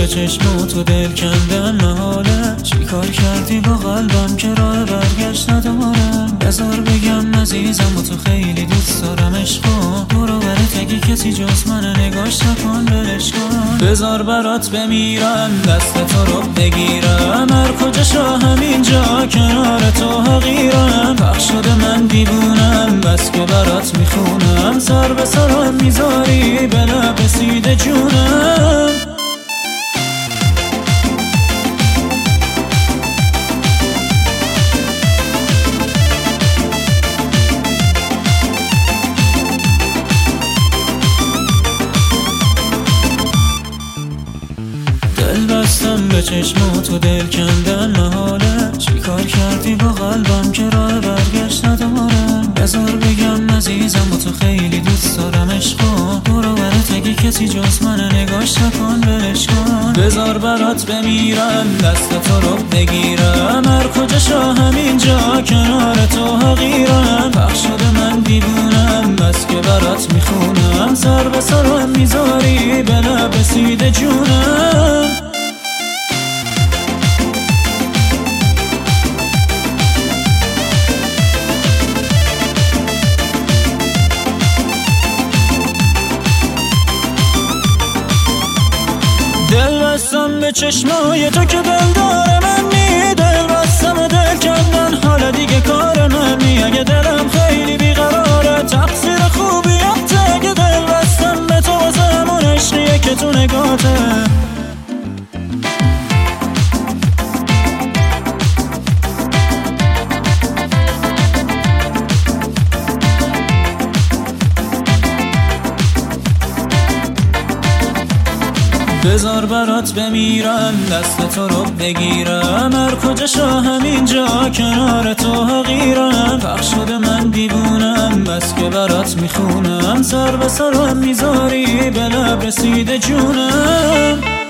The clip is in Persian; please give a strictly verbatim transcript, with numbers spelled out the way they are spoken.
به چشمات و دل کندن محاله. چی کار کردی با قلبم که راه برگشت ندارم؟ بذار بگم عزیزم و تو خیلی دوست دارم عشقا. برو برات اگه کسی جز من نگاش نکن ولش کن. بذار برات بمیرم دست تو رو بگیرم، هر کجا شا همینجا کنار تو حقیرم. بخش شده من دیوونم بس که برات میخونم، سر به سرم میذاری به لب رسیده جونم. دل بستم به چشمات و دل کندن محاله. چی کار کردی با قلبم که راه برگشت ندارم؟ بذار بگم عزیزم و تو خیلی دوست دارم عشقا. برو برات اگه کسی جز من نگاش نکن ولش کن. بذار برات بمیرم دست تو رو بگیرم، هر کجا شا همینجا کنار تو حقیرم. بخش شده من دیوونم بس که برات میخونم، سر به سرم میذاری به لب رسیده جونم. دل بستم به چشمای تو که دل داره منی، دل بستم و دل کندن حالا دیگه کار منی. اگه دلم خیلی بیقراره تقصیر خوبیته، اگه دل بستم به تو واسه همون عشقیه که تو نگاته. بذار برات بمیرم دست تو رو بگیرم، هر کجا شا همینجا کنار تو حقیرم. بخش شده من دیوونم بس که برات میخونم، سر به سرم میذاری به لب رسیده جونم.